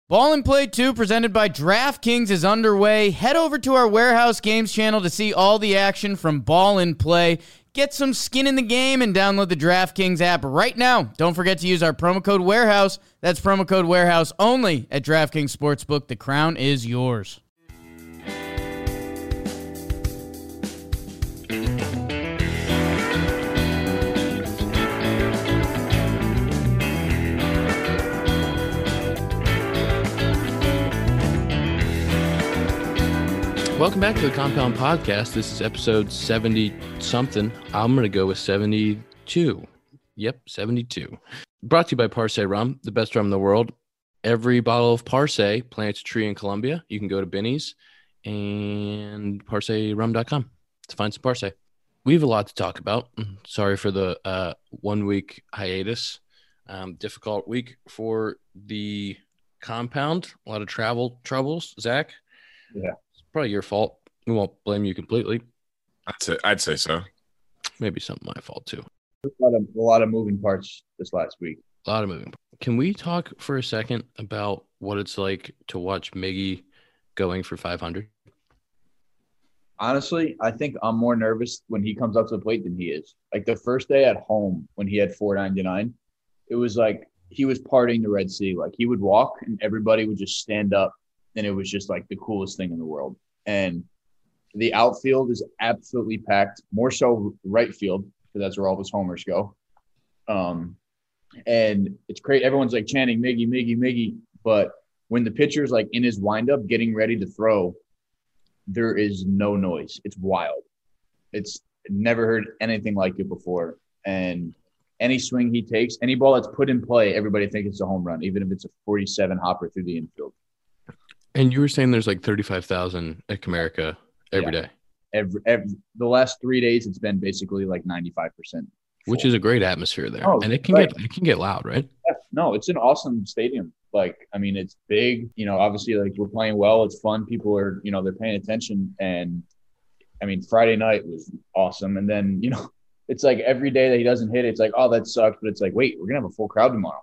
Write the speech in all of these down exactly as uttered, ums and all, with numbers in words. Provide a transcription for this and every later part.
Ball and Play two, presented by DraftKings, is underway. Head over to our Warehouse Games channel to see all the action from Ball and Play. Get some skin in the game and download the DraftKings app right now. Don't forget to use our promo code Warehouse. That's promo code Warehouse only at DraftKings Sportsbook. The crown is yours. Welcome back to the Compound Podcast. This is episode seventy-something. I'm going to go with seventy-two. Yep, seventy-two. Brought to you by Parse Rum, the best rum in the world. Every bottle of Parse plants a tree in Colombia. You can go to Binny's and parse rum dot com to find some Parse. We have a lot to talk about. Sorry for the uh, one-week hiatus. Um, difficult week for the compound. A lot of travel troubles. Zach? Yeah. Probably your fault. We won't blame you completely. I'd say, I'd say so. Maybe some my fault too. A lot of a lot of moving parts this last week. A lot of moving. Can we talk for a second about what it's like to watch Miggy going for five hundred? Honestly, I think I'm more nervous when he comes up to the plate than he is. Like the first day at home when he had four ninety-nine, it was like he was partying the Red Sea. Like he would walk and everybody would just stand up, and it was just like the coolest thing in the world. And the outfield is absolutely packed, more so right field, because that's where all his homers go. Um, and it's great. Everyone's like chanting Miggy, Miggy, Miggy. But when the pitcher's like in his windup getting ready to throw, there is no noise. It's wild. It's never heard anything like it before. And any swing he takes, any ball that's put in play, everybody thinks it's a home run, even if it's a forty-seven hopper through the infield. And you were saying there's like thirty-five thousand at Comerica every yeah. day. Every, every the last three days, it's been basically like ninety-five percent. Which is a great atmosphere there. Oh, and it can right. get it can get loud, right? Yeah, no, it's an awesome stadium. Like, I mean, it's big. You know, obviously, like we're playing well. It's fun. People are, you know, they're paying attention. And I mean, Friday night was awesome. And then, you know, it's like every day that he doesn't hit, it's like, oh, that sucks. But it's like, wait, we're gonna have a full crowd tomorrow.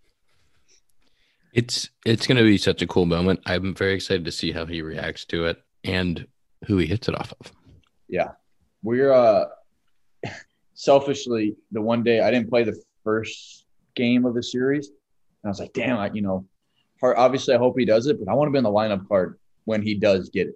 It's it's going to be such a cool moment. I'm very excited to see how he reacts to it and who he hits it off of. Yeah. We're uh, selfishly, the one day I didn't play the first game of the series. And I was like, damn, I, you know, obviously I hope he does it, but I want to be on the lineup card when he does get it.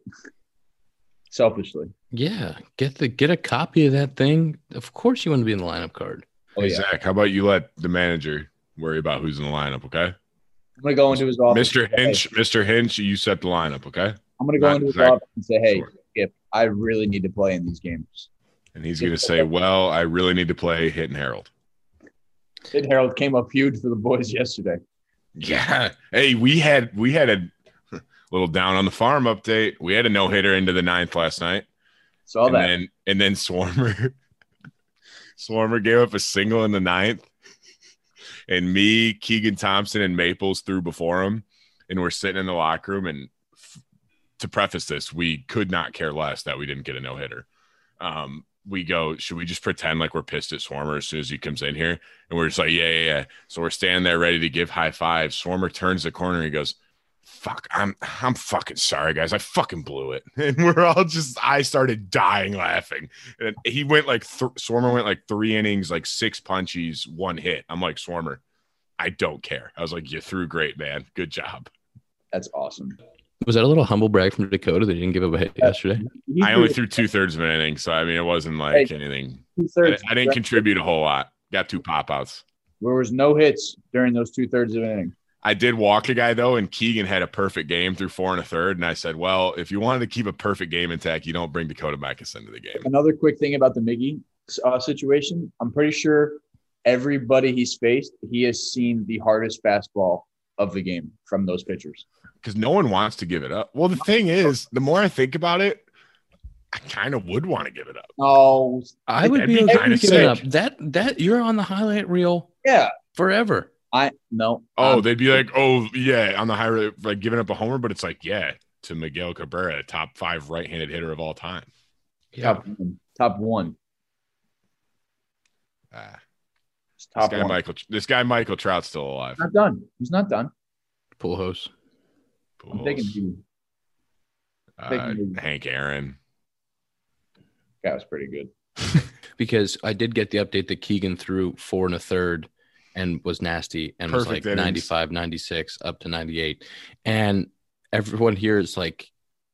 Selfishly. Yeah. Get the get a copy of that thing. Of course you want to be in the lineup card. Oh, Hey, yeah. Zach, how about you let the manager worry about who's in the lineup, okay? I'm going to go into his office. Mister Hey, Hinch, Mister Hinch, you set the lineup, okay? I'm going to go Not into his Zach. office and say, hey, Sure. Skip, I really need to play in these games. And he's going to say, well, I really need to play Hitting Harold. Sid Harold came up huge for the boys yesterday. Yeah. Hey, we had we had a little down on the farm update. We had a no-hitter into the ninth last night. Saw and that. then and then Swarmer Swarmer gave up a single in the ninth. And me, Keegan Thompson, and Maples threw before him. And we're sitting in the locker room. And f- to preface this, we could not care less that we didn't get a no-hitter. Um, we go, should we just pretend like we're pissed at Swarmer as soon as he comes in here? And we're just like, yeah, yeah, yeah. So we're standing there ready to give high fives. Swarmer turns the corner and he goes, fuck, I'm I'm fucking sorry, guys. I fucking blew it. And we're all just, I started dying laughing. And he went like, th- Swarmer went like three innings, like six punchies, one hit. I'm like, Swarmer, I don't care. I was like, you threw great, man. Good job. That's awesome. Was that a little humble brag from Dakota that he didn't give up a hit yesterday? He I only threw threw two thirds of an inning. So, I mean, it wasn't like Hey, anything. I, two-thirds. I didn't contribute a whole lot. Got two pop outs. There was no hits during those two-thirds of an inning. I did walk a guy, though, and Keegan had a perfect game through four and a third. And I said, well, if you wanted to keep a perfect game intact, you don't bring Dakota Micus into the game. Another quick thing about the Miggy uh, situation, I'm pretty sure everybody he's faced, he has seen the hardest fastball of the game from those pitchers. Because no one wants to give it up. Well, the thing is, the more I think about it, I kind of would want to give it up. Oh, I would That'd be be okay kinda with giving it up. sick. That that you're on the highlight reel yeah. forever. I no. Oh, um, they'd be like, oh, yeah, on the high, like giving up a homer. But it's like, yeah, to Miguel Cabrera, top five right-handed hitter of all time. Yeah. top one. Top one. Ah, It's this top guy, one. Michael, this guy, Michael Trout's still alive. Not done. He's not done. Pull host. I'm thinking Pujols. who? Uh, thinking- Hank Aaron. That was pretty good. Because I did get the update that Keegan threw four and a third and was nasty and was Perfect like innings. ninety-five, ninety-six, up to ninety-eight. And everyone here is like,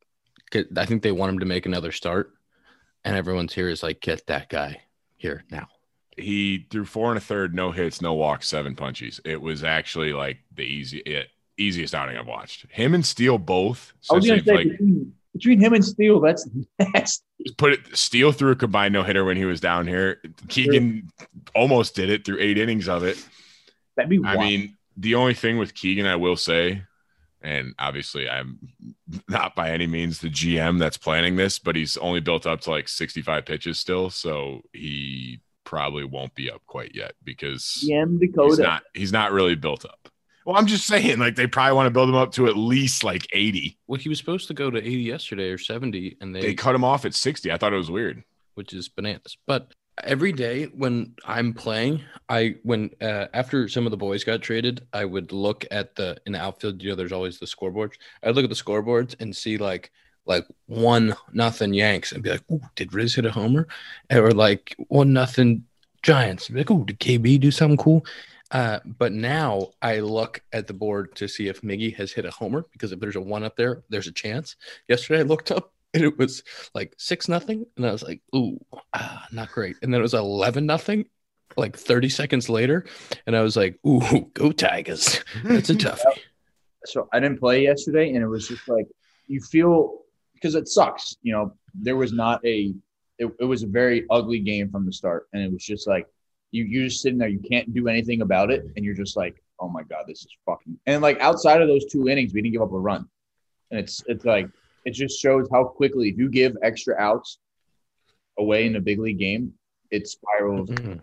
I think they want him to make another start. And everyone's here is like, get that guy here now. He threw four and a third, no hits, no walks, seven punchies. It was actually like the easy, it, easiest outing I've watched. Him and Steele both. I was going to say, like, between, between him and Steele, that's nasty. put it. Steele threw a combined no hitter when he was down here. Keegan almost did it through eight innings of it. That'd be I wild. mean, the only thing with Keegan, I will say, and obviously I'm not by any means the G M that's planning this, but he's only built up to like sixty-five pitches still, so he probably won't be up quite yet because G M Dakota. he's not he's not really built up. Well, I'm just saying, like, they probably want to build him up to at least like eighty. Well, he was supposed to go to eighty yesterday or seventy, and they, They cut him off at sixty. I thought it was weird. which is bananas. But every day when I'm playing, I when uh, after some of the boys got traded, I would look at the in the outfield. You know, there's always the scoreboards. I'd look at the scoreboards and see like like one nothing Yanks and be like, "Ooh, did Riz hit a homer?" Or like one nothing Giants. Be like, "Ooh, did K B do something cool?" Uh, but now I look at the board to see if Miggy has hit a homer, because if there's a one up there, there's a chance. Yesterday I looked up and it was like six nothing, and I was like, "Ooh, ah, not great." And then it was eleven nothing, like thirty seconds later, and I was like, "Ooh, go Tigers!" That's a toughie. So I didn't play yesterday, and it was just like you feel because it sucks. You know, there was not a it, it was a very ugly game from the start, and it was just like you you're just sitting there, you can't do anything about it, and you're just like, oh my god, this is fucking. And like outside of those two innings, we didn't give up a run, and it's it's like it just shows how quickly if you give extra outs away in a big league game, it spirals. Mhm.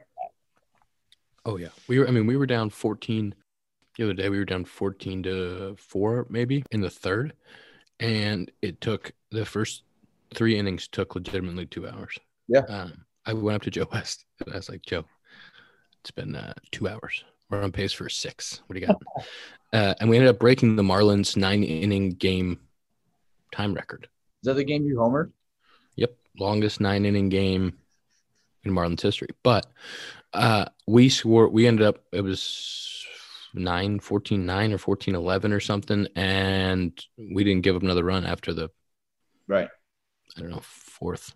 Oh yeah, we were. I mean, we were down fourteen the other day. We were down fourteen to four, maybe in the third, and it took the first three innings took legitimately two hours. Yeah. Um, I went up to Joe West and I was like, "Joe, it's been uh, two hours. We're on pace for six. What do you got?" uh, and we ended up breaking the Marlins nine inning game time record. Is that the game you homered? Yep, longest nine inning game in Marlins history. But uh, we swore we ended up it was nine fourteen nine or fourteen eleven or something, and we didn't give up another run after the Right. I don't know fourth.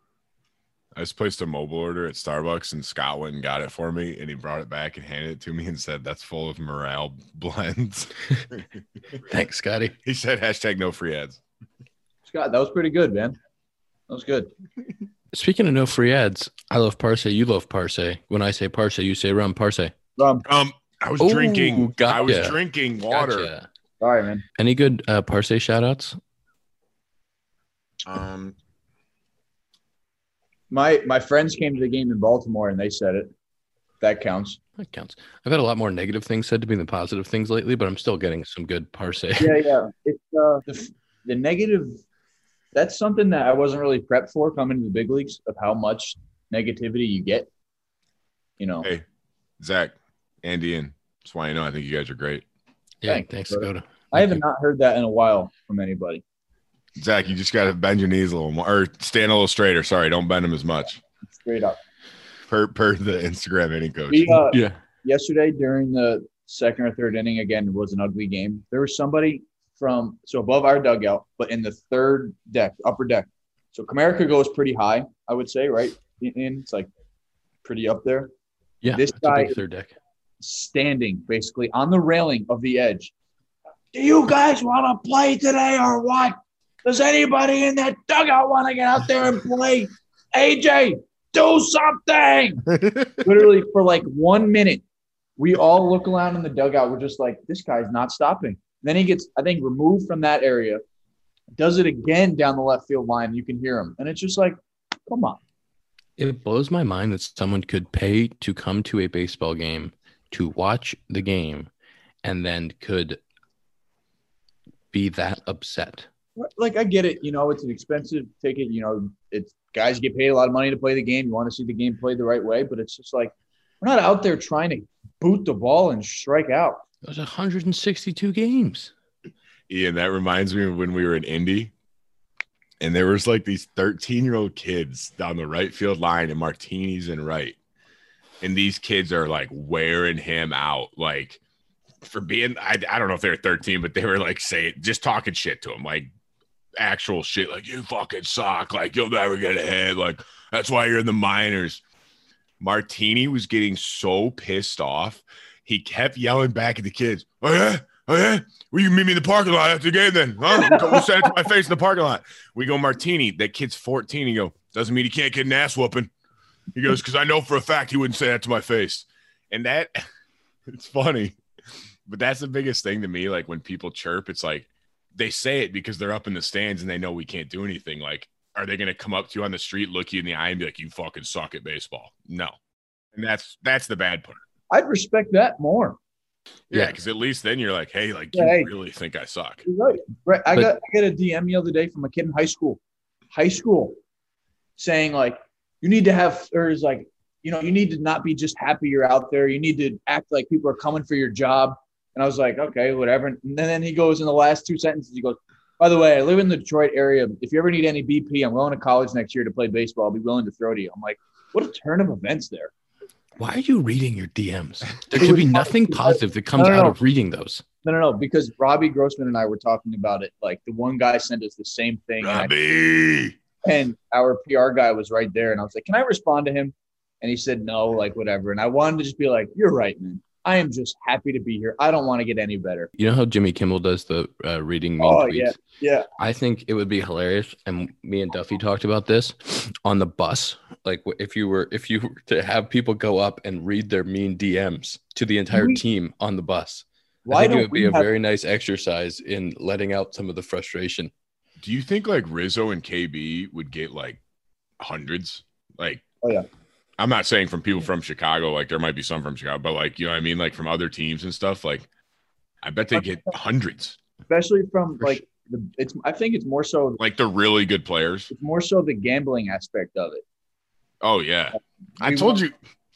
I just placed a mobile order at Starbucks, and Scott went and got it for me, and he brought it back and handed it to me and said, "That's full of morale blends." Thanks, Scotty. He said, "Hashtag no free ads." Scott, that was pretty good, man. That was good. Speaking of no free ads, I love Parse. You love Parse. When I say Parse, you say rum. Parse. Um, Um, I was Ooh, drinking. I was gotcha. drinking water. Gotcha. sorry, man. Any good uh, Parse shout outs? Um, My my friends came to the game in Baltimore and they said it. That counts. That counts. I've had a lot more negative things said to me than positive things lately, but I'm still getting some good Parse. Yeah, yeah. It's uh the, the negative. That's something that I wasn't really prepped for coming to the big leagues of how much negativity you get. You know, hey, Zach, Andy, and that's why you know I think you guys are great. Yeah, Thanks, thanks, brother. Dakota. I haven't not heard that in a while from anybody. Zach, you just got to bend your knees a little more, or stand a little straighter. Sorry, don't bend them as much. Straight up. Per per the Instagram inning coach. We uh, Yeah. yesterday during the second or third inning, again, it was an ugly game. There was somebody from so above our dugout, but in the third deck, upper deck. So Comerica goes pretty high, I would say, right? In, in it's like pretty up there. Yeah. This that's guy- a big third deck. Standing basically on the railing of the edge. Do you guys want to play today or what? Does anybody in that dugout want to get out there and play? A J, do something. Literally for like one minute, we all look around in the dugout. We're just like, this guy's not stopping. Then he gets, I think, removed from that area, does it again down the left field line. You can hear him. And it's just like, come on. It blows my mind that someone could pay to come to a baseball game to watch the game and then could be that upset. Like, I get it. You know, it's an expensive ticket. You know, it's guys get paid a lot of money to play the game. You want to see the game played the right way. But it's just like, we're not out there trying to boot the ball and strike out. It was one hundred sixty-two games. Ian, that reminds me of when we were in Indy, and there was like these thirteen-year-old kids down the right field line, and Martini's in right. And these kids are like wearing him out, like for being, I, I don't know if they were thirteen, but they were like saying, just talking shit to him, like actual shit, like you fucking suck, like you'll never get ahead, like that's why you're in the minors. Martini was getting so pissed off, he kept yelling back at the kids, oh yeah, oh yeah, well, you can meet me in the parking lot after the game then, huh? We'll send it to my face in the parking lot. We go, Martini, that kid's fourteen. He go, doesn't mean he can't get an ass whooping. He goes, because I know for a fact he wouldn't say that to my face. And that, it's funny, but that's the biggest thing to me. Like when people chirp, it's like they say it because they're up in the stands and they know we can't do anything. Like, are they going to come up to you on the street, look you in the eye and be like, you fucking suck at baseball? No. And that's, that's the bad part. I'd respect that more. Yeah, because at least then you're like, hey, like, Yeah, you hey. really think I suck? You're right. Right. I But- got I got a D M the other day from a kid in high school, high school, saying like, you need to have, or is like, you know, you need to not be just happy you're out there. You need to act like people are coming for your job. And I was like, okay, whatever. And then he goes in the last two sentences, he goes, by the way, I live in the Detroit area. If you ever need any B P, I'm going to college next year to play baseball. I'll be willing to throw to you. I'm like, what a turn of events there. Why are you reading your D Ms? There could be nothing positive that comes No, no, out no. of reading those. No, no, no, because Robbie Grossman and I were talking about it. Like the one guy sent us the same thing. and I- Robbie! And our P R guy was right there. And I was like, can I respond to him? And he said, no, like whatever. And I wanted to just be like, you're right, man. I am just happy to be here. I don't want to get any better. You know how Jimmy Kimmel does the uh, reading mean Oh, tweets? yeah. Yeah. I think it would be hilarious, and me and Duffy talked about this on the bus. Like, if you were if you were to have people go up and read their mean D Ms to the entire We- team on the bus, I Why think it don't would be we a have, very nice exercise in letting out some of the frustration. Do you think like Rizzo and K B would get like hundreds? Like, Oh, yeah. I'm not saying from people from Chicago, like there might be some from Chicago, but like, you know what I mean? Like from other teams and stuff, like I bet they get hundreds. especially from For like the it's I think it's more so Like the really good players. it's more so the gambling aspect of it. Oh yeah. I We told want- you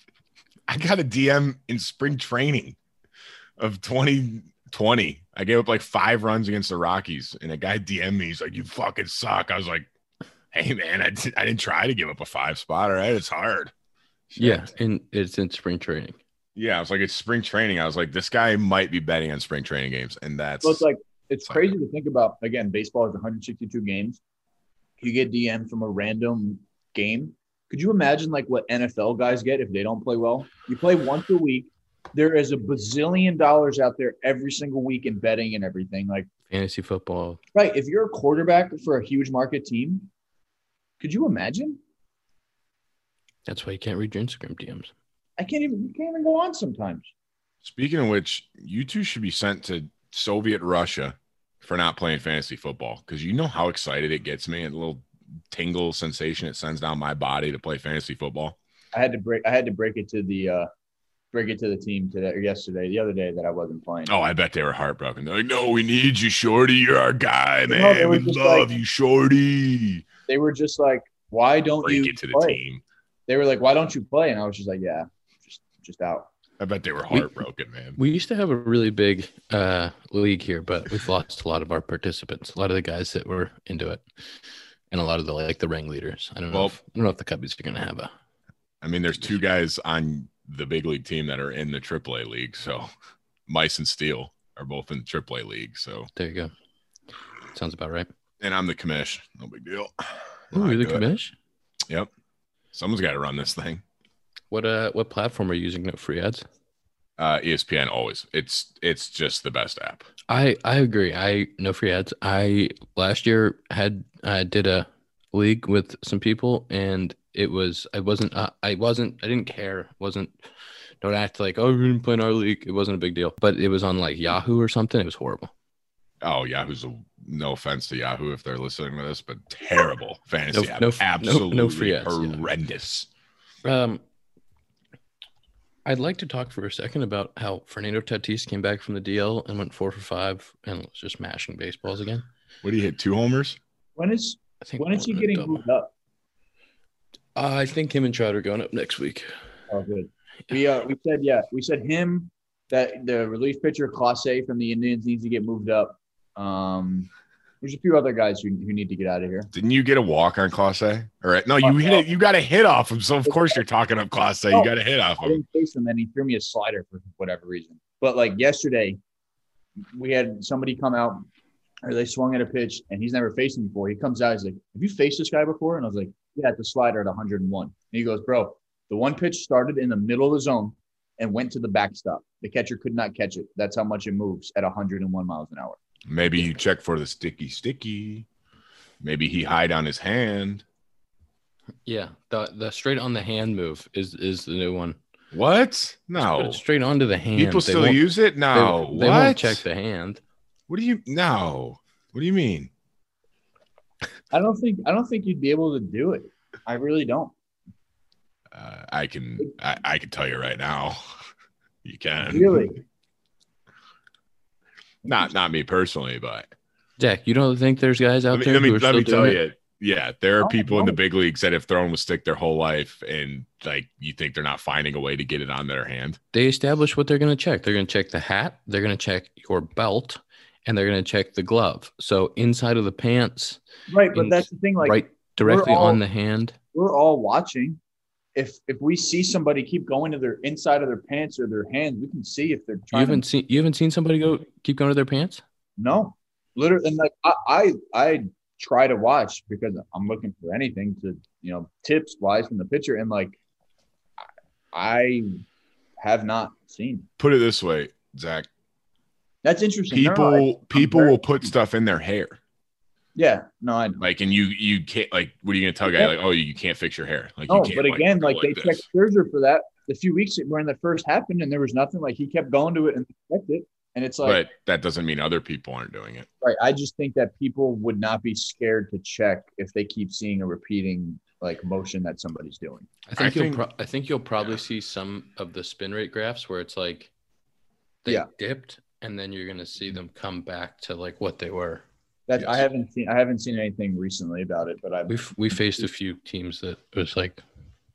I got a D M in spring training of twenty twenty. I gave up like five runs against the Rockies and a guy D M'd me. He's like, you fucking suck. I was like, hey man, I, did, I didn't try to give up a five spot. All right. It's hard. Shit. Yeah, and it's in spring training. Yeah, I was like, it's spring training. I was like, this guy might be betting on spring training games, and that's So it's like it's Fuck. crazy to think about. Again, baseball is one hundred sixty-two games. You get D Ms from a random game. Could you imagine like what N F L guys get if they don't play well? You play once a week. There is a bazillion dollars out there every single week in betting and everything. Like, Fantasy football. right, if you're a quarterback for a huge market team, could you imagine? That's why you can't read your Instagram D Ms. I can't even. You can't even go on sometimes. Speaking of which, you two should be sent to Soviet Russia for not playing fantasy football because you know how excited it gets me and a little tingle sensation it sends down my body to play fantasy football. I had to break. I had to break it to the uh, break it to the team today or yesterday, the other day that I wasn't playing. Oh, I bet they were heartbroken. They're like, no, we need you, Shorty. You're our guy, No, man. they were we just love like- you, Shorty. They were just like, "Why don't Break you it to the play?" team. They were like, "Why don't you play?" And I was just like, "Yeah, just just out." I bet they were We- heartbroken, man. We used to have a really big uh, league here, but we've lost a lot of our participants. A lot of the guys that were into it, and a lot of the like the ringleaders. I don't know. Well- if, I don't know if the Cubbies are going to have a. I mean, there's two guys on the big league team that are in the triple A league. So Mice and Steel are both in the triple A league. So, There you go. Sounds about right. and I'm the commish. No big deal. Ooh, I you're the do it. commish? Yep. Someone's got to run this thing. What uh, what platform are you using? No free ads. Uh, E S P N always. It's it's just the best app. I I agree. I no free ads. I last year had I did a league with some people, and it was I wasn't uh, I wasn't I didn't care. Wasn't don't act like oh we didn't play in our league. It wasn't a big deal. But it was on like Yahoo or something. It was horrible. Oh, Yahoo's a no offense to Yahoo if they're listening to this, but terrible fantasy No- app. no- no- Absolutely no free ads, yeah. horrendous. Um, I'd like to talk for a second about how Fernando Tatis came back from the D L and went four for five and was just mashing baseballs again. What do you hit? Two homers? When is I think when is he one getting double. moved up? Uh, I think him and Trout are going up next week. Oh, good. We uh we said yeah we said him that the relief pitcher Clase from the Indians needs to get moved up, Um, there's a few other guys who, who need to get out of here. Didn't you get a walk on Clase? All right. No, you hit it. You got a hit off him. So of course you're talking up Clase. You got a hit off I him. didn't face him, and he threw me a slider for whatever reason. But like yesterday, we had somebody come out, or they swung at a pitch, and he's never faced him before. He comes out, he's like, "Have you faced this guy before?" And I was like, "Yeah, at the slider at one hundred and one." And he goes, "Bro, the one pitch started in the middle of the zone and went to the backstop. The catcher could not catch it. That's how much it moves at one hundred and one miles an hour." Maybe you check for the sticky sticky. Maybe he hide on his hand. Yeah, the the straight on the hand move is is the new one. What? No. Straight onto the hand. People They still won't- use it? No. They, they what? won't check the hand. What do you no? What do you mean? I don't think I don't think you'd be able to do it. I really don't. Uh, I can I, I can tell you right now. You can. Really? Not not me personally, but Jack, you don't think there's guys out let me, there let me, who are let still me tell doing you. it? Yeah, there are Oh, people in no. the big leagues that have thrown with stick their whole life, and like you think they're not finding a way to get it on their hand. They establish what they're going to check. They're going to check the hat. They're going to check your belt, and they're going to check the glove. So inside of the pants, Right, but In- that's the thing. Like, right directly all- on the hand. we're all watching. If if we see somebody keep going to their inside of their pants or their hands, we can see if they're You trying. haven't to, seen you haven't seen somebody go keep going to their pants. no, literally, and like I, I I try to watch because I'm looking for anything to you know tips wise from the pitcher, and like I have not seen. Put it this way, Zach. That's interesting. No, People no, I- I'm people very- will put stuff in their hair. Yeah, no, I know. Like, and you you can't like what are you gonna tell a guy Yeah. like, oh, you can't fix your hair? Like, No, you can't, but again, go like, they this. checked Scherzer for that a few weeks when the first happened, and there was nothing. Like he kept going to it and checked it, and it's like, But that doesn't mean other people aren't doing it. right. I just think that people would not be scared to check if they keep seeing a repeating like motion that somebody's doing. I think I you'll think- pro- I think you'll probably see some of the spin rate graphs where it's like they Yeah. dipped, and then you're going to see them come back to like what they were. That I Yes. haven't seen. I haven't seen anything recently about it, but I. We we faced a few teams that it was like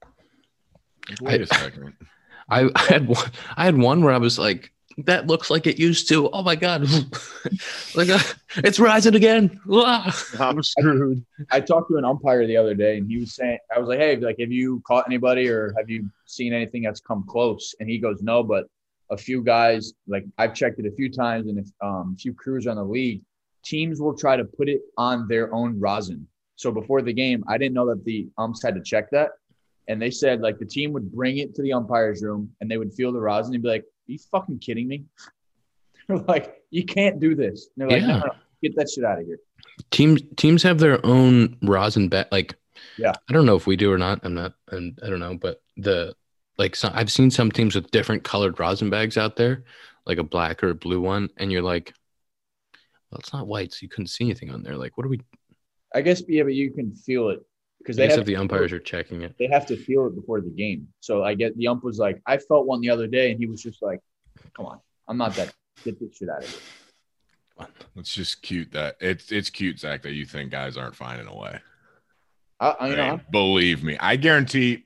Wait a second. I, I had one I had one where I was like, that looks like it used to. Oh my god, like uh, it's rising again. Ah. I'm screwed. I talked to an umpire the other day, and he was saying, I was like, "Hey, like, have you caught anybody, or have you seen anything that's come close?" And he goes, "No, but a few guys, like I've checked it a few times, and if um, a few crews on the league, teams will try to put it on their own rosin. So before the game, I didn't know that the umps had to check that, and they said like the team would bring it to the umpire's room, and they would feel the rosin and be like, "Are you fucking kidding me?" They're like, "You can't do this." And they're like, Yeah. no, no, no, get that shit out of here." Teams teams have their own rosin bag. Like, Yeah. I don't know if we do or not. I'm not. I'm, I don't know. But the like, some, I've seen some teams with different colored rosin bags out there, like a black or a blue one, and you're like, well, it's not white, so you couldn't see anything on there. Like, what are we? I guess, yeah, but you can feel it because I they guess have if the umpires are checking it. they have to feel it before the game. So I get the ump was like, I felt one the other day, and he was just like, "Come on, I'm not that. Get this shit out of here." It's just cute that it's it's cute, Zach, that you think guys aren't finding a way. I, I, you I know, mean, believe me, I guarantee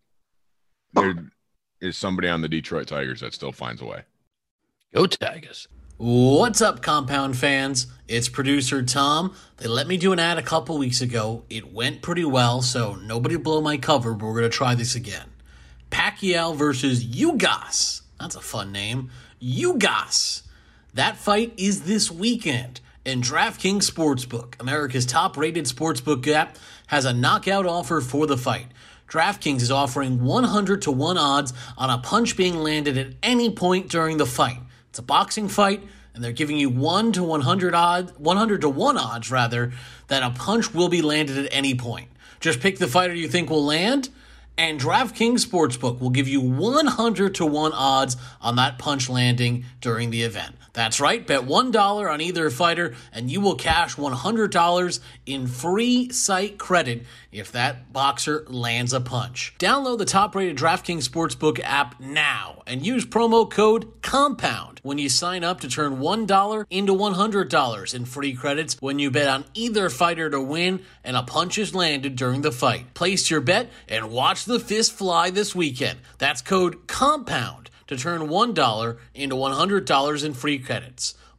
there is somebody on the Detroit Tigers that still finds a way. Go Tigers. What's up, Compound fans? It's producer Tom. They let me do an ad a couple weeks ago. It went pretty well, so nobody blow my cover, but we're going to try this again. Pacquiao versus Ugas. That's a fun name. Ugas. That fight is this weekend. And DraftKings Sportsbook, America's top-rated sportsbook app, has a knockout offer for the fight. DraftKings is offering one hundred to one odds on a punch being landed at any point during the fight. It's a boxing fight, and they're giving you one to one hundred odds, one hundred to one odds rather, that a punch will be landed at any point. Just pick the fighter you think will land, and DraftKings Sportsbook will give you one hundred to one odds on that punch landing during the event. That's right, bet one dollar on either fighter, and you will cash one hundred dollars in free site credit if that boxer lands a punch. Download the top-rated DraftKings Sportsbook app now and use promo code COMPOUND when you sign up to turn one dollar into one hundred dollars in free credits when you bet on either fighter to win and a punch is landed during the fight. Place your bet and watch the fist fly this weekend. That's code COMPOUND to turn one dollar into one hundred dollars in free credits.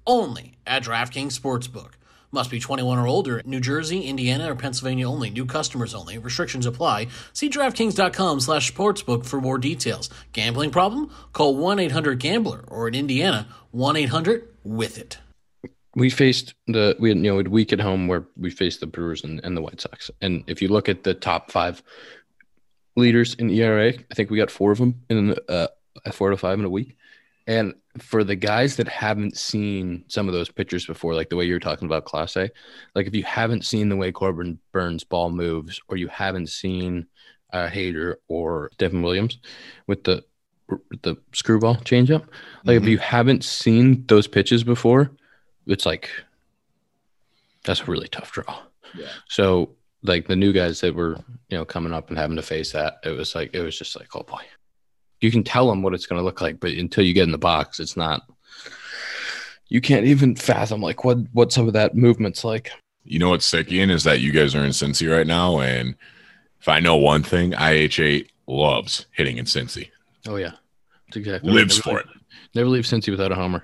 only at DraftKings Sportsbook. Must be twenty-one or older. New Jersey, Indiana, or Pennsylvania only. New customers only. Restrictions apply. See DraftKings.com slash sportsbook for more details. Gambling problem? Call one eight hundred gambler or in Indiana, one eight hundred with it. We faced the we had, you know, a week at home where we faced the Brewers and, and the White Sox. And if you look at the top five leaders in E R A, I think we got four of them in uh, four to five in a week. And for the guys that haven't seen some of those pitchers before, like the way you're talking about Class A, like if you haven't seen the way Corbin Burns' ball moves, or you haven't seen uh, Hader or Devin Williams with the the screwball changeup, like mm-hmm. if you haven't seen those pitches before, it's like that's a really tough draw. Yeah. So like the new guys that were, you know, coming up and having to face that, it was like it was just like, oh boy. You can tell them what it's going to look like, but until you get in the box, it's not. You can't even fathom like what what some of that movement's like. You know what's sick, Ian, is that you guys are in Cincy right now, and if I know one thing, I H A loves hitting in Cincy. Oh yeah, that's exactly. Lives right. for leave, it. Never leave Cincy without a homer.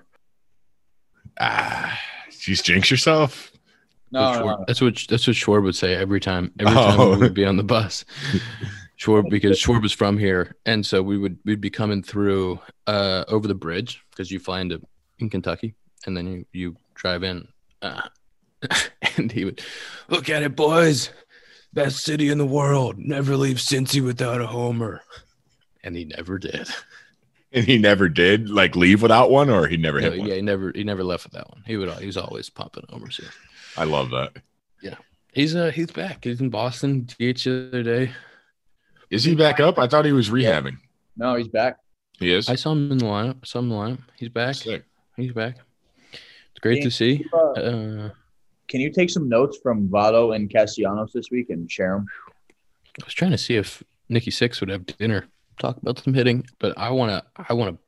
Ah, just jinx yourself. No, that's, no, what, no. that's what that's what Schwarb would say every time. Every Oh. time we'd be on the bus. Schwarb, because Schwarb was from here, and so we would we'd be coming through uh, over the bridge because you fly into in Kentucky, and then you you drive in, uh, and he would look at it, boys, best city in the world. Never leave Cincy without a homer, and he never did. And he never did like leave without one, or he never No, hit one. yeah, he never he never left with that one. He would he was always pumping homers here. I love that. Yeah, he's uh he's back. He's in Boston. D H the other day. Is he back up? I thought he was rehabbing. No, he's back. He is. I saw him in the lineup. Saw him in the lineup. He's back. Sick. He's back. It's great Can to see. you, uh, Uh, Can you take some notes from Votto and Castellanos this week and share them? I was trying to see if Nikki Six would have dinner, talk about some hitting, but I want to. I want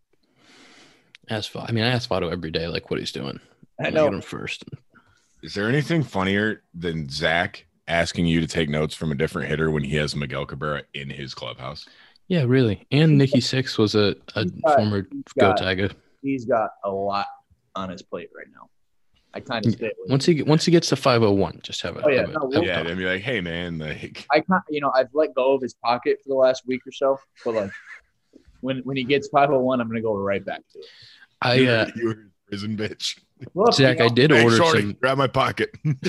to ask. I mean, I ask Votto every day, like what he's doing. I I know. get him first. Is there anything funnier than Zach asking you to take notes from a different hitter when he has Miguel Cabrera in his clubhouse? Yeah, really. And Nikki Six was a, a He's got- former he's Go got- Tiger. He's got a lot on his plate right now. I kind of stay with Once he once he gets to five oh one, just have a. Oh, yeah. have a- No, have a we'll- Yeah, talk. they'd be like, hey, man, like, I can't, you know, I've let go of his pocket for the last week or so, but like when when he gets five oh one, I'm gonna go right back to it. I you, uh, were, you were a prison bitch. Look, Zach, you I know, did Hey, order shorty, some. grab my pocket.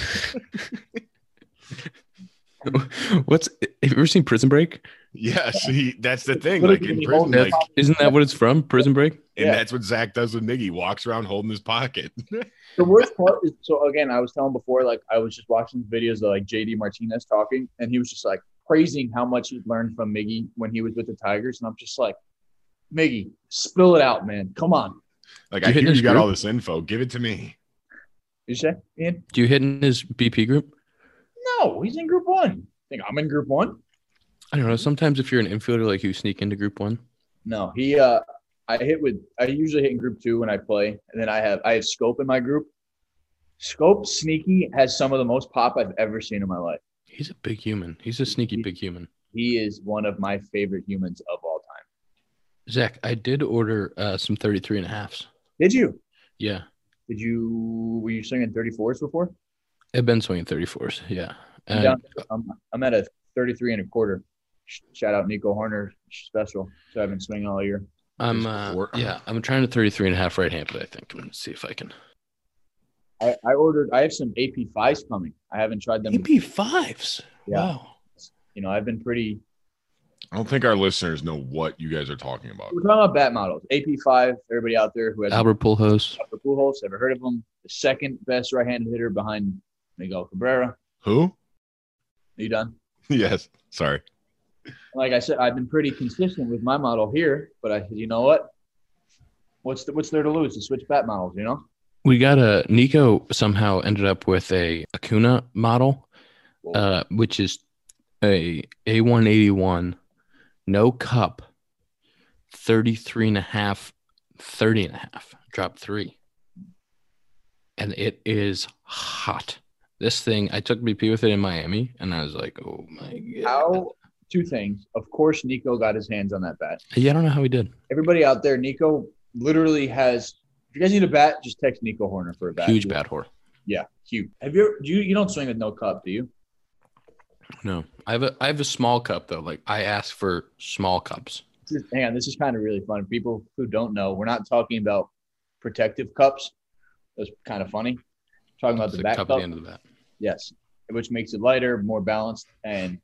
What's have you ever seen Prison Break? Yeah, see, that's the thing. What Like if in he prison, holds like, his Isn't that what it's from? Prison Break? and Yeah. that's what Zach does with Niggy. Walks around holding his pocket. The worst part is, so again, I was telling before, like I was just watching videos of like J D Martinez talking, and he was just like praising how much he'd learned from Miggy when he was with the Tigers, and I'm just like, Miggy, spill it out, man. Come on. Like, You I hitting hear his you got group? all this info. Give it to me. You say, Ian? Do you hit in his B P group? No, he's in Group One. Think I'm in Group One? I don't know. Sometimes if you're an infielder, like you sneak into Group One. No, he. uh I hit with. I usually hit in Group Two when I play, and then I have I have Scope in my group. Scope Sneaky has some of the most pop I've ever seen in my life. He's a big human. He's a sneaky big human. He is one of my favorite humans of all time. Zach, I did order uh, some thirty-three and a halves. Did you? Yeah. Did you? Were you swinging thirty-fours before? I've been swinging thirty-fours. Yeah. I'm, And down, I'm, I'm at a thirty-three and a quarter. Sh- Shout out Nico Horner special. So I've been swinging all year. I'm, Just uh, four. yeah, I'm trying to thirty-three and a half right handed, I think. I'm going to see if I can. I, I ordered. I have some A P fives coming. I haven't tried them. A P fives. Yeah. Wow. You know, I've been pretty. I don't think our listeners know what you guys are talking about. We're talking about bat models. A P five. Everybody out there who has Albert Pujols. Albert Pujols, ever heard of him? The second best right-handed hitter behind Miguel Cabrera. Who? Are you done? Yes. Sorry. Like I said, I've been pretty consistent with my model here, but I said, you know what? What's the, what's there to lose? To switch bat models, you know? We got a Nico somehow ended up with a Acuna model, uh, which is a A one eighty-one, no cup, thirty-three and a half, thirty and a half, drop three. And it is hot. This thing, I took B P with it in Miami, and I was like, oh my God. How? Two things. Of course, Nico got his hands on that bat. Yeah, I don't know how he did. Everybody out there, Nico literally has you guys need a bat, just text Nico Horner for a bat. Huge bat whore. Yeah, huge. Have you ever, do you, you don't swing with no cup, do you? No, I have a I have a small cup though. Like I ask for small cups. This is- Hang on, this is kind of really fun. People who don't know, we're not talking about protective cups. That's kind of funny. We're talking about It's the the bat cup cup. at the end of the bat. Yes, which makes it lighter, more balanced, and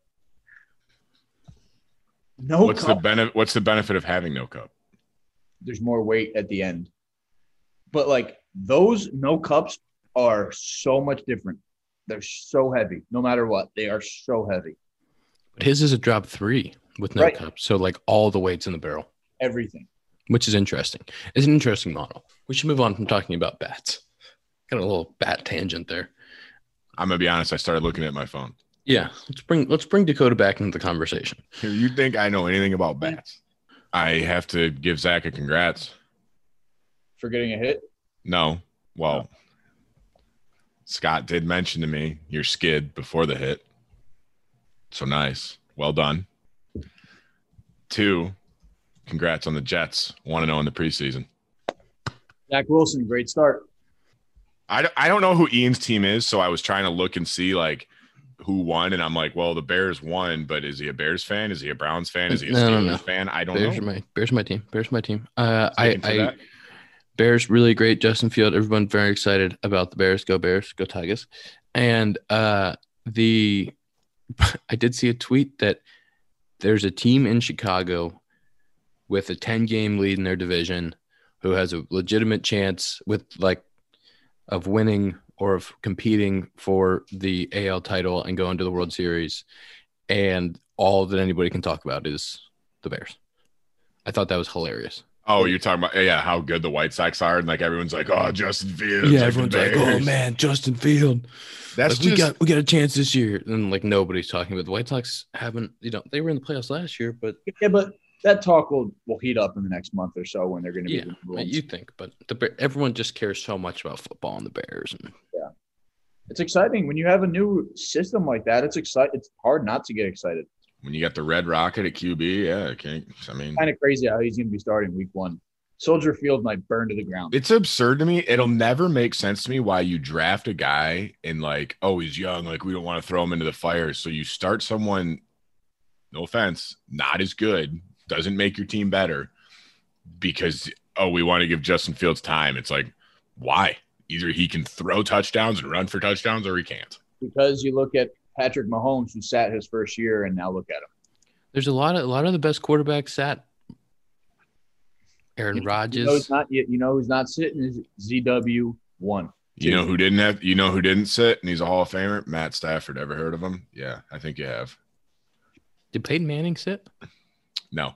no What's the cup. benefit? What's the benefit of having no cup? There's more weight at the end. But like those no cups are so much different. They're so heavy. No matter what, they are so heavy. But his is a drop three with no Right. cup, so like all the weight's in the barrel, Everything. which is interesting. It's an interesting model. We should move on from talking about bats. Got a little bat tangent there. I'm gonna be honest. I started looking at my phone. Yeah, let's bring let's bring Dakota back into the conversation. You think I know anything about bats? I have to give Zach a congrats. For getting a hit. No, well, Scott did mention to me your skid before the hit. So nice. Well done. Two, congrats on the Jets. one and oh in the preseason. Zach Wilson, great start. I, I don't know who Ian's team is, so I was trying to look and see like who won, and I'm like, well, the Bears won, but is he a Bears fan? Is he a Browns fan? Is he a No, Steelers no, no. fan? I don't Bears know. are my Bears are my team. Bears are my team. Uh, I, Sticking to I that? Bears really great. Justin Field. Everyone very excited about the Bears. Go Bears. Go Tigers. And uh, the I did see a tweet that there's a team in Chicago with a ten game lead in their division who has a legitimate chance with like of winning or of competing for the A L title and going to the World Series. And all that anybody can talk about is the Bears. I thought that was hilarious. Oh, you're talking about yeah, how good the White Sox are, and like everyone's like, oh, Justin Fields. Yeah, like everyone's the like, "Oh Bears." man, Justin Field." That's Like, we just got we got a chance this year, and like nobody's talking about the White Sox. Haven't you know they were in the playoffs last year, but Yeah, but that talk will, will heat up in the next month or so when they're going to yeah, be the Bruins. you think, but the Bear- everyone just cares so much about football and the Bears, and It's exciting when you have a new system like that. It's exciting. It's hard not to get excited. when you got the Red Rocket at Q B. Yeah, I can't. I mean, Kind of crazy how he's going to be starting week one. Soldier Field might burn to the ground. it's absurd to me. It'll never make sense to me why you draft a guy and like, oh, he's young, like we don't want to throw him into the fire. So you start someone, no offense, not as good, doesn't make your team better because oh, we want to give Justin Fields time. It's like, why? Either he can throw touchdowns and run for touchdowns, or he can't. Because you look at Patrick Mahomes, who sat his first year, and now look at him. there's a lot of a lot of the best quarterbacks sat. Aaron Rodgers. You know who's not, you know who's not sitting is Z W one. You know who didn't have? You know who didn't sit, and he's a Hall of Famer. Matt Stafford. Ever heard of him? Yeah, I think you have. Did Peyton Manning sit? No,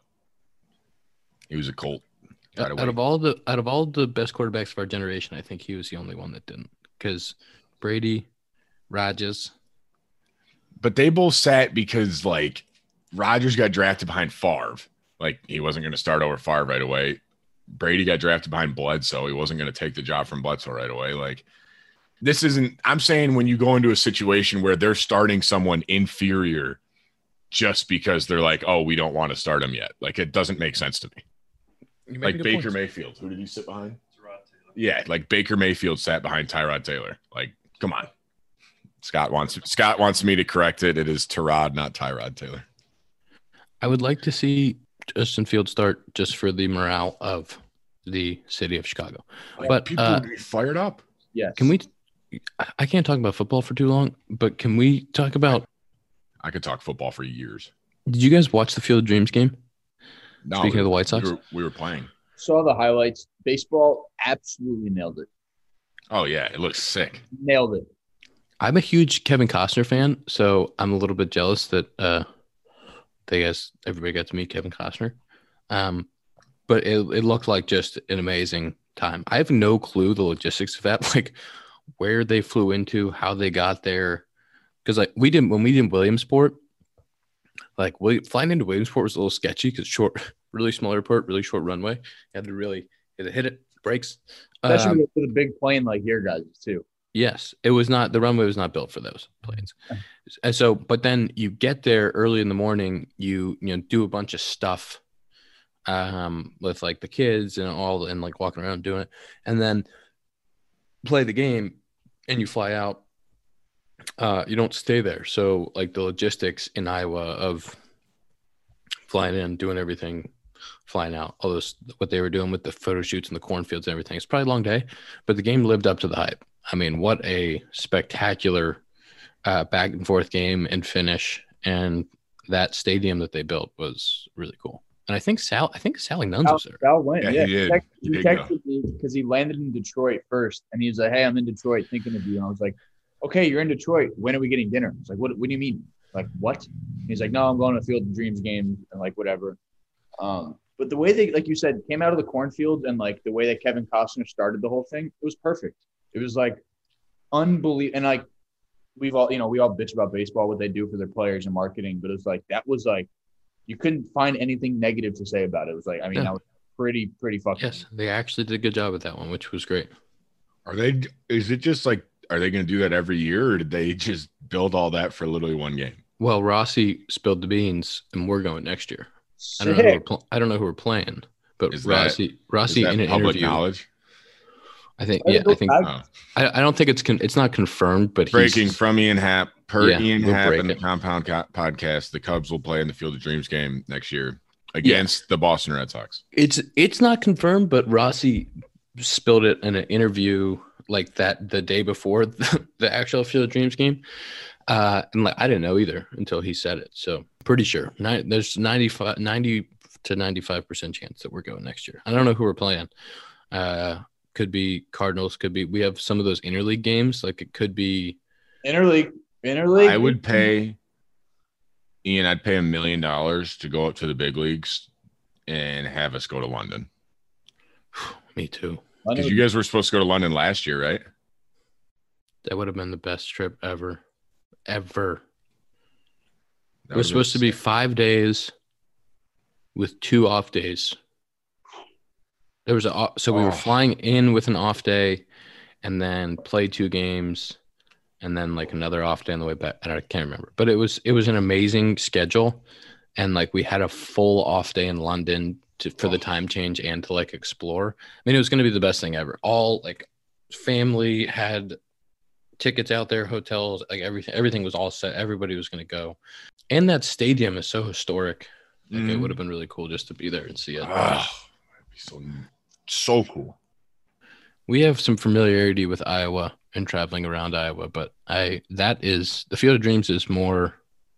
he was a Colt. Right Out away. of all the out of all the best quarterbacks of our generation, I think he was the only one that didn't. Because Brady, Rodgers, But they both sat because like Rodgers got drafted behind Favre. Like he wasn't going to start over Favre right away. Brady got drafted behind Bledsoe. He wasn't going to take the job from Bledsoe right away. Like this isn't. I'm saying when you go into a situation where they're starting someone inferior just because they're like, oh, we don't want to start him yet. Like it doesn't make sense to me. you make Like good Baker points. Mayfield. Who did he sit behind? Yeah, like Baker Mayfield sat behind Tyrod Taylor. Like, come on. Scott wants Scott wants me to correct it. It is Tyrod, not Tyrod Taylor. I would like to see Justin Fields start just for the morale of the city of Chicago. But people uh, would be fired up. Yes. can we? I- I can't talk about football for too long, but can we talk about? I could talk football for years. Did you guys watch the Field of Dreams game? No, Speaking we- of the White Sox? we were, we were playing. Saw the highlights. Baseball absolutely nailed it. Oh yeah, it looks sick. Nailed it. I'm a huge Kevin Costner fan, so I'm a little bit jealous that uh, they guys everybody got to meet Kevin Costner. Um, but it it looked like just an amazing time. I have no clue the logistics of that, like where they flew into, how they got there, because like we didn't when we did Williamsport, like we, flying into Williamsport was a little sketchy because short, really small airport, really short runway. You had to really you had to hit it, brakes. Especially Um, with a big plane like your guys too. Yes, it was not the runway was not built for those planes. And so, but then you get there early in the morning, you you know do a bunch of stuff um, with like the kids and all, and like walking around doing it, and then play the game, and you fly out. Uh, you don't stay there, so like the logistics in Iowa of flying in, doing everything, flying out, all those what they were doing with the photo shoots and the cornfields and everything. It's probably a long day, but the game lived up to the hype. I mean, what a spectacular uh, back and forth game and finish, and that stadium that they built was really cool. And I think Sal, I think Sally Nuns Sal, was there. Sal went. Yeah, Yeah, he did. He, text, He he did texted me because he landed in Detroit first, and he was like, "Hey, I'm in Detroit, thinking of you." And I was like, "Okay, you're in Detroit. When are we getting dinner?" I was like, "What? What do you mean? Like what?" He's like, "No, I'm going to Field of Dreams game and like whatever." Um, but the way they, like you said, came out of the cornfield and like the way that Kevin Costner started the whole thing, it was perfect. It was like unbelievable. And like we've all, you know, we all bitch about baseball, what they do for their players and marketing, but it was like that was like you couldn't find anything negative to say about it. It was like, I mean, Yeah. that was pretty, pretty fucking. Yes, they actually did a good job with that one, which was great. Are they? Is it just like? Are they going to do that every year, or did they just build all that for literally one game? Well, Rossi spilled the beans, and we're going next year. I don't know who we're, Sick. pl- I don't know who we're playing, but Is that- Rossi, Is Rossi that in an public interview. knowledge? I think, Why yeah, did they I think go Oh. I, I don't think it's con- it's not confirmed, but Breaking he's, from Ian Happ per Yeah, Ian we'll Happ break and the it. Compound Co- podcast. The Cubs will play in the Field of Dreams game next year against the Boston Red Sox. It's it's not confirmed, but Rossi spilled it in an interview like that the day before the, the actual Field of Dreams game, uh, and like I didn't know either until he said it. So pretty sure Ni- there's ninety-five, ninety to ninety-five percent chance that we're going next year. I don't know who we're playing. Uh, could be Cardinals. Could be we have some of those interleague games. Like it could be. Interleague. Interleague. I would pay Ian. I'd pay a million dollars to go up to the big leagues and have us go to London. Me too. Because you guys were supposed to go to London last year, right? That would have been the best trip ever, ever. That It was would've supposed to been be sick. five days with two off days. There was a so we Oh. were flying in with an off day, and then play two games, and then like another off day on the way back. I can't remember, but it was it was an amazing schedule, and like we had a full off day in London to, for the time change and to like explore. I mean, it was going to be the best thing ever. All like family had tickets out there, hotels, like everything. Everything was all set. Everybody was going to go, and that stadium is so historic. Like it Mhm. would have been really cool just to be there and see it. Ah, that'd be so so cool. We have some familiarity with Iowa and traveling around Iowa, but I that is the Field of Dreams is more.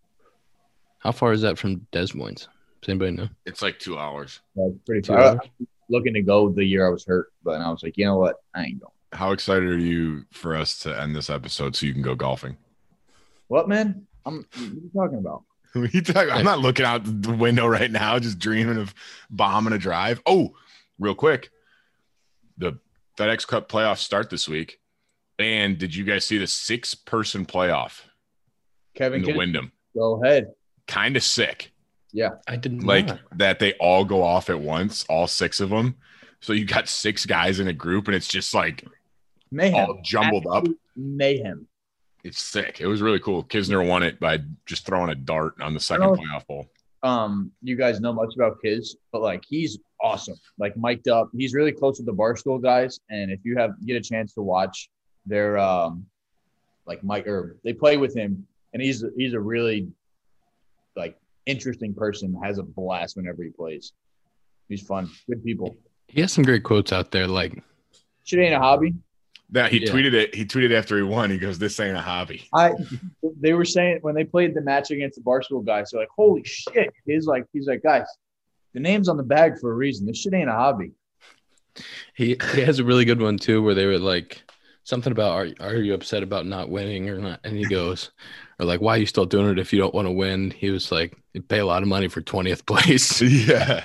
How far is that from Des Moines? Does anybody know? It's like two hours. That's pretty Two far. I hours? was looking to go the year I was hurt, but I was like, you know what? I ain't going. How excited are you for us to end this episode so you can go golfing? What, man? I'm. What are you talking about? What are you talking- I'm not looking out the window right now, just dreaming of bombing a drive. Oh, real quick. The FedEx Cup playoffs start this week. And did you guys see the six-person playoff Kevin, in the Kin- Wyndham? go ahead. Kind of sick. Yeah. I didn't Like not. that they all go off at once, all six of them. So you got six guys in a group, and it's just like Mayhem. all jumbled up. Absolute mayhem. It's sick. It was really cool. Kisner won it by just throwing a dart on the second know. playoff bowl. Um, you guys know much about Kiz, but like he's awesome. Like mic'd up. He's really close with the Barstool guys. And if you have get a chance to watch their um like Mike or they play with him, and he's he's a really like interesting person, has a blast whenever he plays. He's fun. Good people. He has some great quotes out there. Like Shit ain't a hobby. That he Yeah. tweeted it. He tweeted after he won. He goes, "This ain't a hobby." I they were saying when they played the match against the Barstool guys, they're like, holy shit. He's like, he's like, guys, the name's on the bag for a reason. This shit ain't a hobby. he, he has a really good one too, where they were like something about are are you upset about not winning or not? And he goes, or like, why are you still doing it if you don't want to win? He was like, you pay a lot of money for twentieth place. Yeah,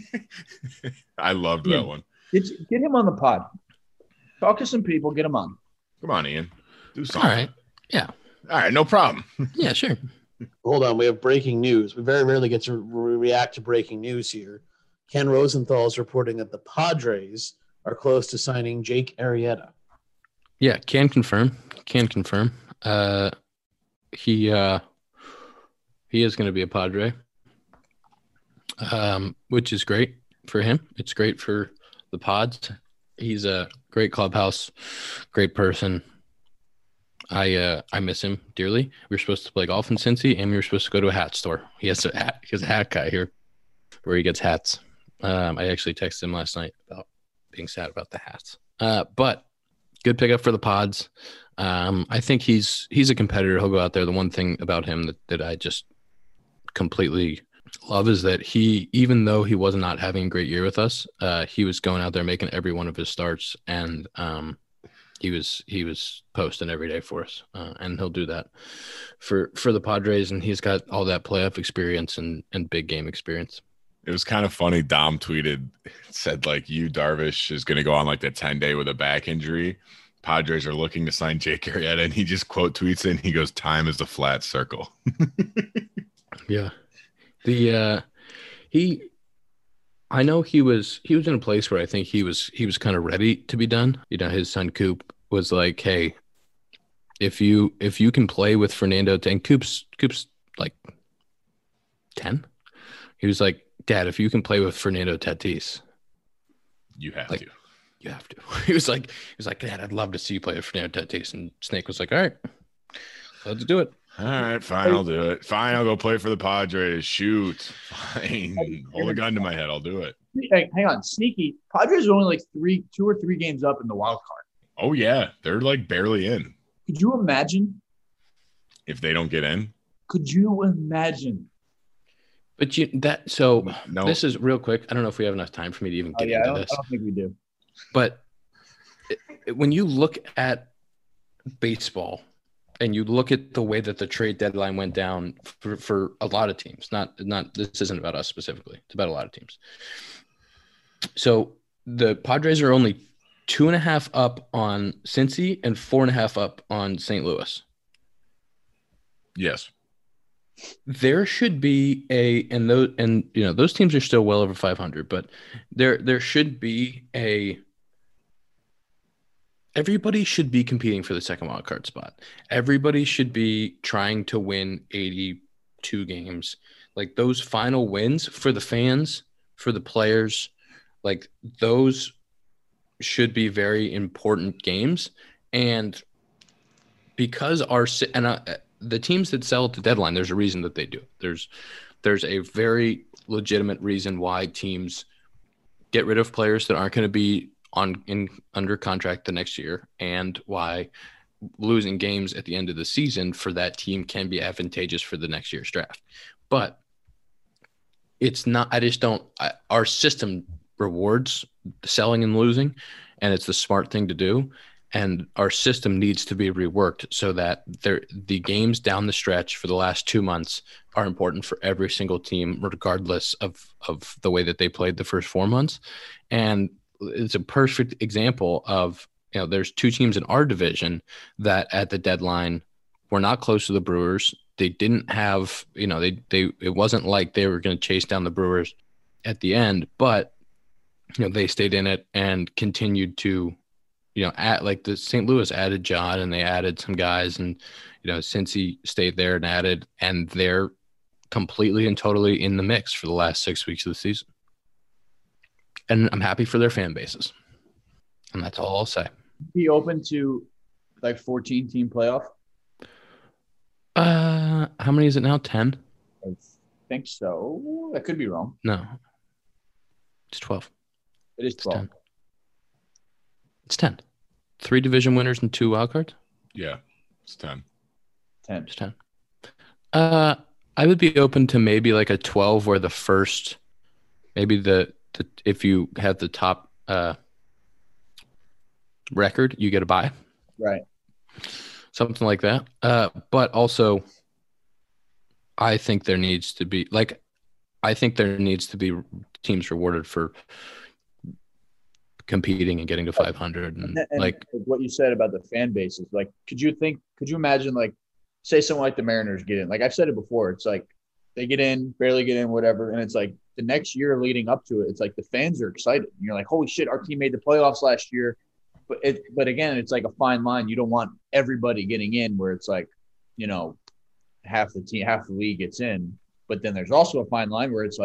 I loved Yeah. that one. Get, get him on the pod. Talk to some people. Get him on. Come on, Ian, do All something. right. Yeah. all right, no problem. Yeah, sure. Hold on, we have breaking news. We very rarely get to re- react to breaking news here. Ken Rosenthal is reporting that the Padres are close to signing Jake Arrieta. Yeah, can confirm. Can confirm. Uh, he uh, he is going to be a Padre, um, which is great. for him. It's great for the Pods. He's a great clubhouse, great person. I uh, I miss him dearly. We were supposed to play golf in Cincy, and we were supposed to go to a hat store. He has a hat. He has a hat guy here where he gets hats. Um, I actually texted him last night about being sad about the hats. Uh, but good pickup for the Pods. Um, I think he's he's a competitor. He'll go out there. The one thing about him that, that I just completely love is that he, even though he was not having a great year with us, uh, he was going out there making every one of his starts, and um, he was he was posting every day for us, uh, and he'll do that for for the Padres. And he's got all that playoff experience and and big game experience. It was kind of funny. Dom tweeted, said like, "You Darvish is going to go on like the ten day with a back injury. Padres are looking to sign Jake Arrieta," and he just quote tweets it, and he goes, "Time is a flat circle." Yeah. The uh he I know he was he was in a place where I think he was he was kind of ready to be done. You know, his son Coop was like, "Hey, if you if you can play with Fernando," and Coop's Coop's like ten. He was like, "Dad, if you can play with Fernando Tatis, You have Like- to. you have to." He was like, he was like, "Dad, I'd love to see you play with Fernando Tatis." And Snake was like, "All right, let's do it." All right, fine, I'll do it. Fine, I'll go play for the Padres. Shoot. Fine. Hold a gun to my head. I'll do it. Hey, hang on, sneaky. Padres are only like three, two or three games up in the wild card. Oh, yeah. They're like barely in Could you imagine? if they don't get in. Could you imagine? But you that so No. this is real quick. I don't know if we have enough time for me to even Oh, get yeah, I into don't, this. I don't think we do. But it- it- when you look at baseball and you look at the way that the trade deadline went down for, for a lot of teams, not not this isn't about us specifically, it's about a lot of teams. So the Padres are only two and a half up on Cincy and four and a half up on Saint Louis. Yes. There should be a and those and you know those teams are still well over five hundred, but there there should be a everybody should be competing for the second wild card spot. Everybody should be trying to win eighty-two games. Like those final wins for the fans, for the players, like those should be very important games. And because our and uh, the teams that sell at the deadline, there's a reason that they do. There's there's a very legitimate reason why teams get rid of players that aren't going to be on in under contract the next year, and why losing games at the end of the season for that team can be advantageous for the next year's draft. But it's not. I just don't. I, our system rewards selling and losing, and it's the smart thing to do. And our system needs to be reworked so that there, the games down the stretch for the last two months are important for every single team, regardless of, of the way that they played the first four months. And it's a perfect example of, you know, there's two teams in our division that at the deadline were not close to the Brewers. They didn't have, you know, they, they, it wasn't like they were going to chase down the Brewers at the end, but, you know, they stayed in it and continued to, you know, at like the Saint Louis added John and they added some guys, and, you know, since he stayed there and added, and they're completely and totally in the mix for the last six weeks of the season. And I'm happy for their fan bases. And that's all I'll say. Be open to like fourteen team playoff? Uh, how many is it now? ten? I think so. I could be wrong. No. It's twelve. It is It's twelve. ten. It's ten. Three division winners and two wild cards? Yeah. It's ten. ten. It's ten. Uh, I would be open to maybe like a twelve where the first, maybe the, the if you have the top uh record, you get a bye. Right. Something like that. Uh, but also, I think there needs to be like, I think there needs to be teams rewarded for competing and getting to five hundred, and, And, and like, what you said about the fan bases, like, could you think, could you imagine, like, say someone like the Mariners get in? Like I've said it before, it's like they get in, barely get in, whatever, and it's like the next year leading up to it, it's like the fans are excited. And you're like, holy shit, our team made the playoffs last year. But it, but again, it's like a fine line. You don't want everybody getting in where it's like, you know, half the team, half the league gets in. But then there's also a fine line where it's like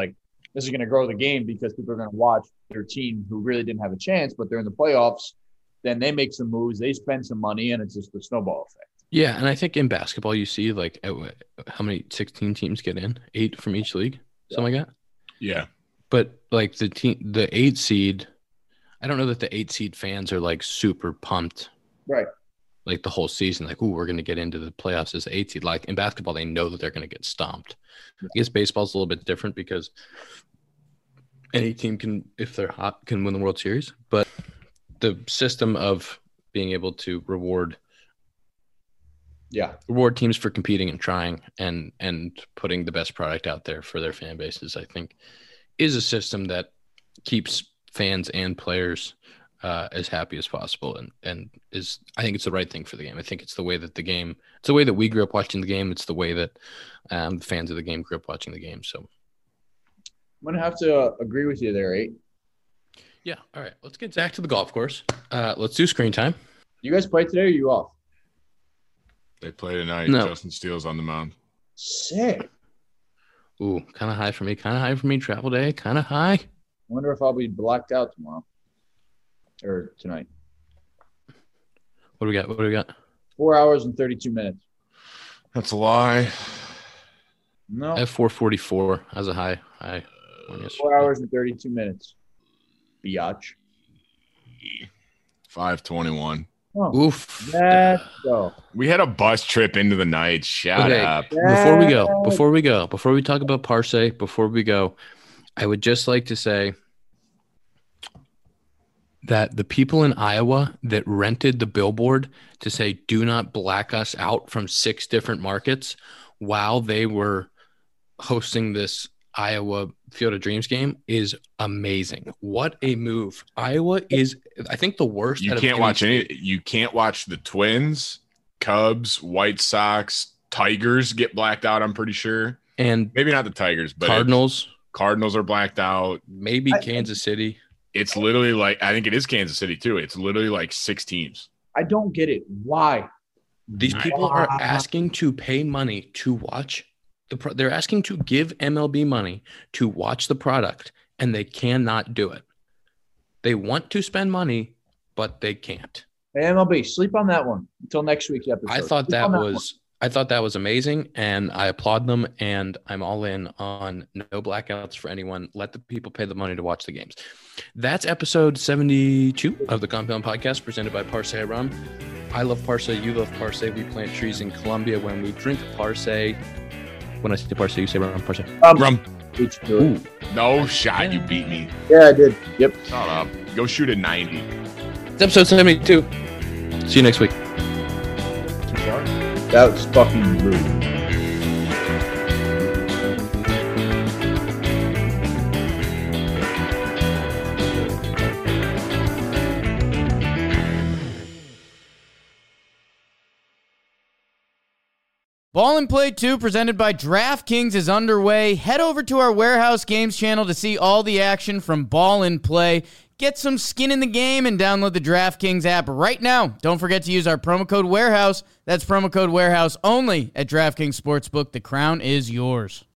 this is going to grow the game because people are going to watch their team who really didn't have a chance, but they're in the playoffs. Then they make some moves, they spend some money, and it's just a snowball effect. Yeah, and I think in basketball you see like how many sixteen teams get in, eight from each league, something yeah. like that. Yeah, but like the team, the eight seed, I don't know that the eight seed fans are like super pumped, right? Like the whole season, like, oh, we're going to get into the playoffs as eight seed. Like in basketball, they know that they're going to get stomped. I guess baseball's a little bit different because any team can, if they're hot, can win the World Series. But the system of being able to reward, yeah, reward teams for competing and trying and and putting the best product out there for their fan bases, I think, is a system that keeps fans and players Uh, as happy as possible, and and is I think it's the right thing for the game. I think it's the way that the game, it's the way that we grew up watching the game. It's the way that um, the fans of the game grew up watching the game. So I'm gonna have to uh, agree with you there, eight. Yeah. All right. Let's get Zach to the golf course. Uh, let's do screen time. You guys play today, or are you off? They play tonight. No. Justin Steele's on the mound. Sick. Ooh, kind of high for me. Kind of high for me. Travel day. Kind of high. I wonder if I'll be blacked out tomorrow. Or tonight. What do we got? What do we got? Four hours and thirty-two minutes. That's a lie. No. I have four forty-four as a high. High. Four hours and thirty-two minutes. Biatch. five twenty-one. Oh, Oof. let's go. We had a bus trip into the night. Shut Okay. up. Before we go, before we go, before we talk about Parsay, before we go, I would just like to say that the people in Iowa that rented the billboard to say, do not black us out from six different markets while they were hosting this Iowa Field of Dreams game is amazing. What a move. Iowa is, I think, the worst. You out of can't watch any, state. you can't watch the Twins, Cubs, White Sox, Tigers get blacked out, I'm pretty sure. And maybe not the Tigers, but Cardinals. Cardinals are blacked out. Maybe I- Kansas City. It's literally like, I think it is Kansas City too. It's literally like six teams. I don't get it. Why? These I- people are asking to pay money to watch the pro- they're asking to give M L B money to watch the product, and they cannot do it. They want to spend money, but they can't. Hey, M L B, sleep on that one until next week's episode. I thought Sleep that on was I thought that was amazing, and I applaud them, and I'm all in on no blackouts for anyone. Let the people pay the money to watch the games. That's episode seventy-two of the Compound Podcast presented by Parsay Rum. I love Parsay. You love Parsay. We plant trees in Colombia. When we drink Parsay, when I say Parsay, you say Rum. Parsay. Um, Rum. H two. Ooh. No shot. You beat me. Yeah, I did. Yep. Shut up. Go shoot a ninety. It's episode seventy-two. See you next week. That was fucking rude. Ball and Play two presented by DraftKings is underway. Head over to our Warehouse Games channel to see all the action from Ball and Play. Get some skin in the game and download the DraftKings app right now. Don't forget to use our promo code Warehouse. That's promo code Warehouse only at DraftKings Sportsbook. The crown is yours.